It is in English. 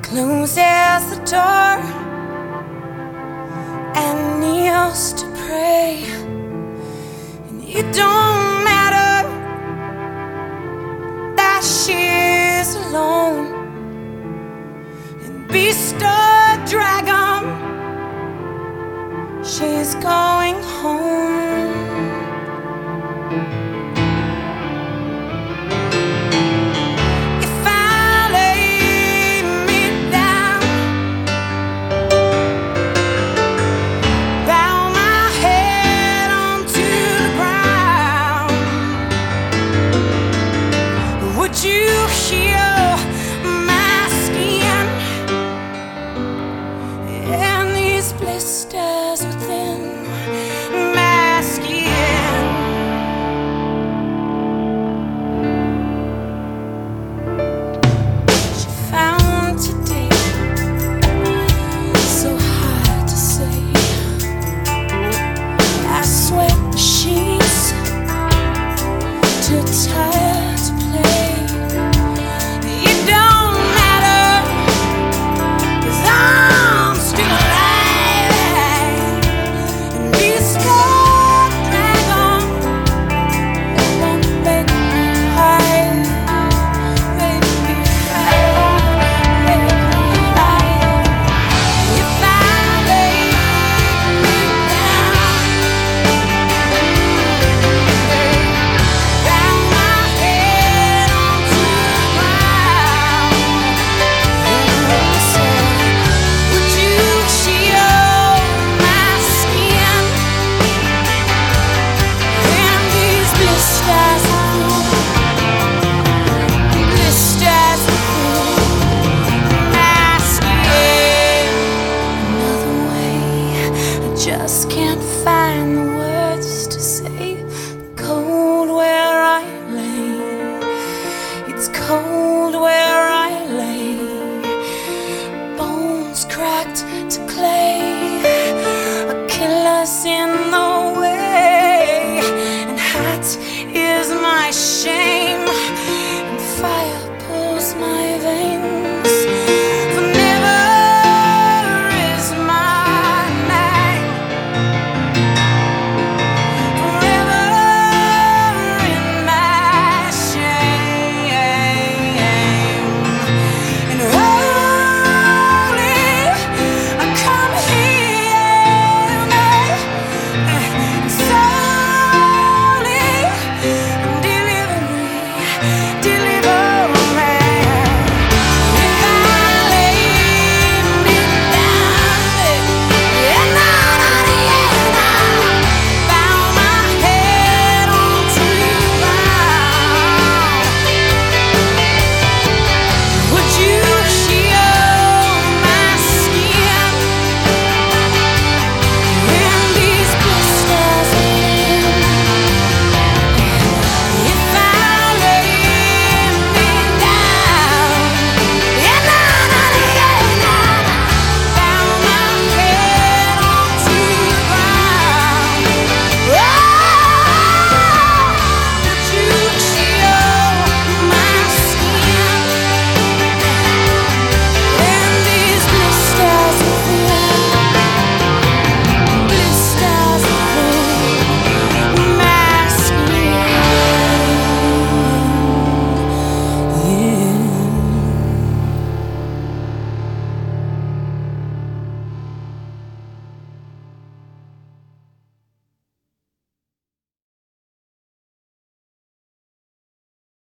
closes the door and kneels to pray. And it don't matter that she's alone, and beast or dragon, she's going home. Would you heal my skin and these blisters within my skin? She found today so hard to say. I sweat the sheets, too tired to play. Just can't find the words to say. Cold where I lay, it's cold where I lay. Bones cracked to clay, a killer's in the way, and hot is my shame.